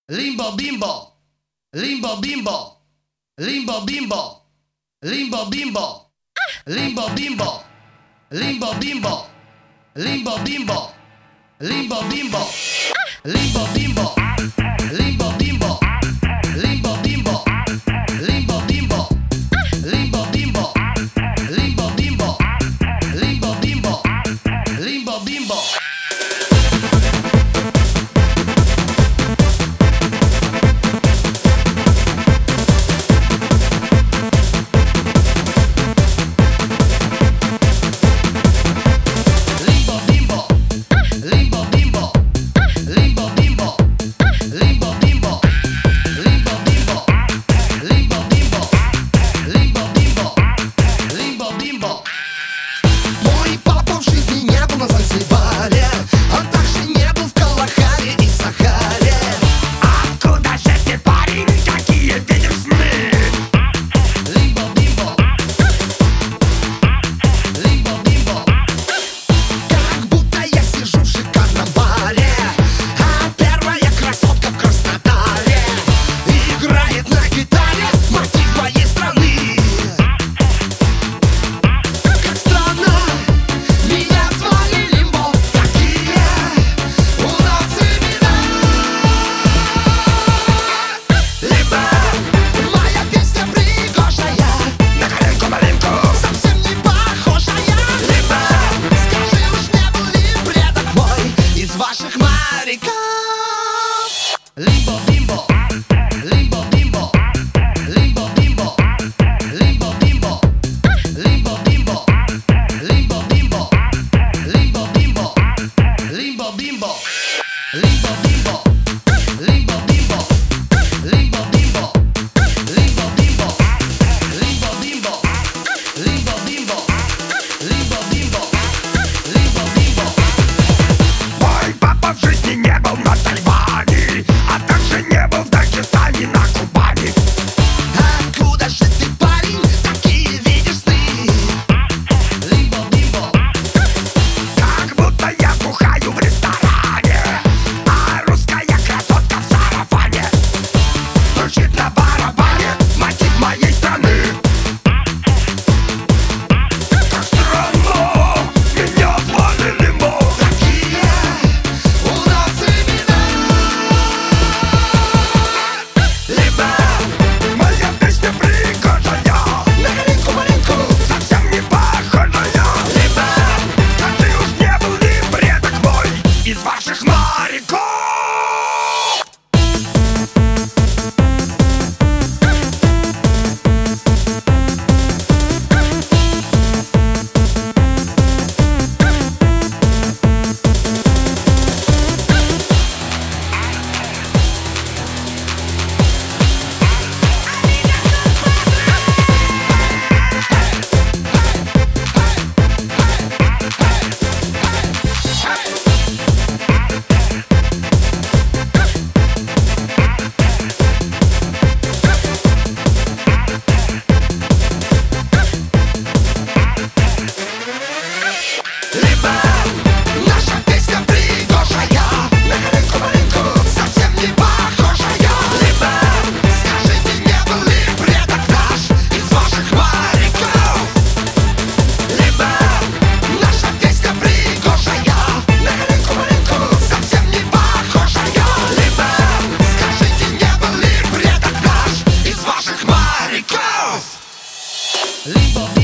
Limbo bimbo, limbo bimbo, limbo bimbo, limbo bimbo, limbo bimbo, limbo bimbo, limbo bimbo, limbo bimbo, limbo bimbo, limbo bimbo, limbo bimbo, limbo bimbo, limbo bimbo, limbo bimbo, limbo bimbo, limbo bimbo. Limbo bimbo, limbo bimbo, limbo bimbo, limbo bimbo, limbo bimbo, limbo bimbo, limbo bimbo, limbo bimbo, limbo bimbo, limbo bimbo, limbo bimbo, limbo bimbo, limbo bimbo, limbo bimbo, limbo bimbo, limbo bimbo. Мой папа в жизни не был на Тайване, а также не был в Дагестане, на Кубани. Откуда же ты, парень, такие видишь сны? Limbo bimbo, Как будто я бухаю в ресторане, а русская красотка в сарафане стучит на барабане мотив моей страны. Как странно, меня звали Лимбо. Такие у нас имена. Либо моя песня пригожая, На горенку маленьку. совсем не похожая. Либо ты уж не был ли предок мой из ваших моряков? Либо наша песня пригожая, на горенку маленьку, совсем не похожая. Либо скажите, не был ли предок наш из ваших моряков? Либо наша песня пригожая, на горенку маленьку, совсем не похожая. Либо скажите, не был ли предок наш из ваших моряков? limbo